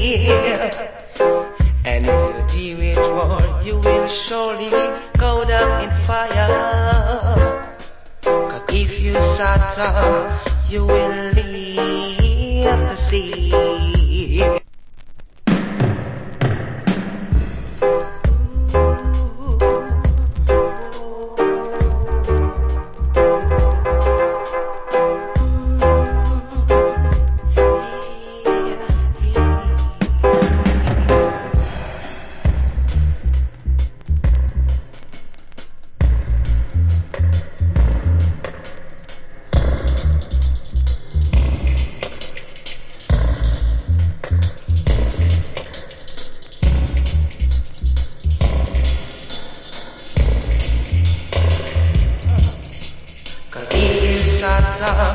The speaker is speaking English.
And if you deem it war, you will surely go down in fire. 'Cause if you Satan, you will leave the sea. Satan,